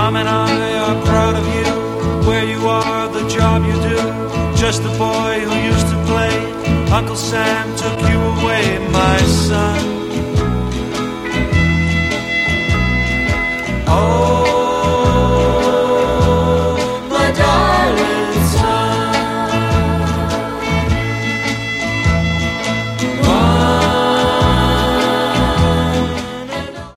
Mom and I are proud of you, where you are, the job you do. Just the boy who used to play. Uncle Sam took you away, my son.